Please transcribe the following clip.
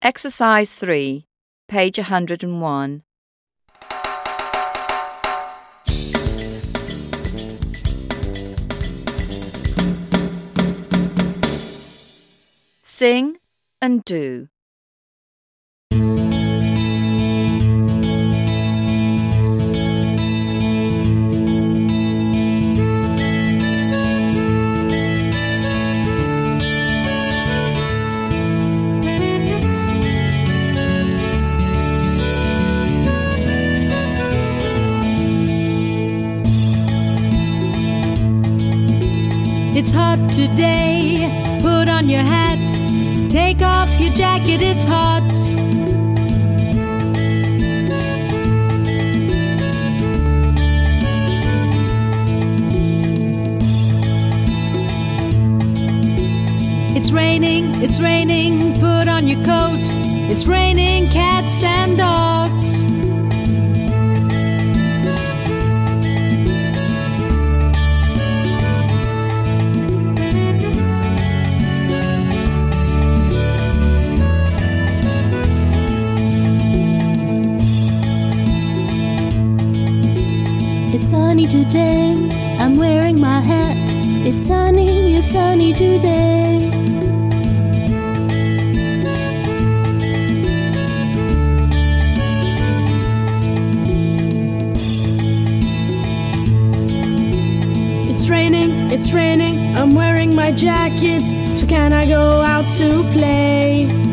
Exercise 3, page 101. Sing and do. It's hot today, put on your hat, take off your jacket, it's hot. It's raining, put on your coat, it's raining cats and dogs. It's sunny today, I'm wearing my hat. It's sunny today. It's raining, I'm wearing my jacket. So can I go out to play?